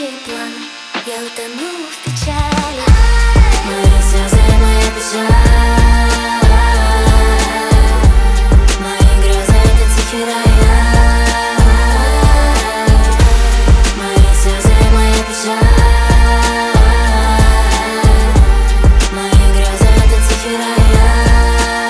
общий план. Я утону в печали. Мои слезы, моя печаль, мои грезы — это тихий район. Мои слезы, моя печаль, мои грезы — это тихий район.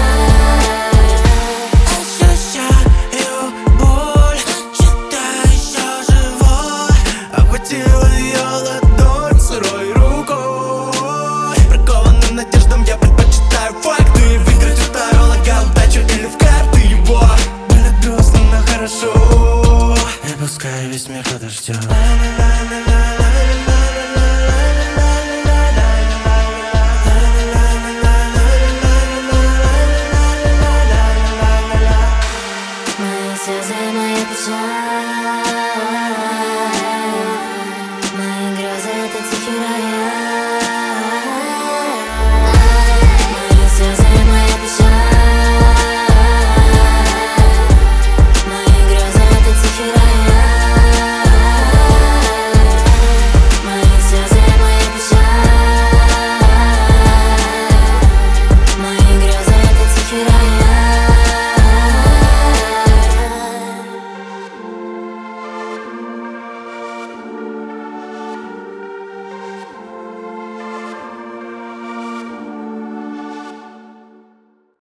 Ощущаю боль, значит я еще живой. Обхватила ее ладонь сырой рукой. Прикованным надеждам я предпочитаю факты. Выиграть удару лага, удачу или в карты его. Больно грустно, но хорошо. Я пускаю весь мир под дождем.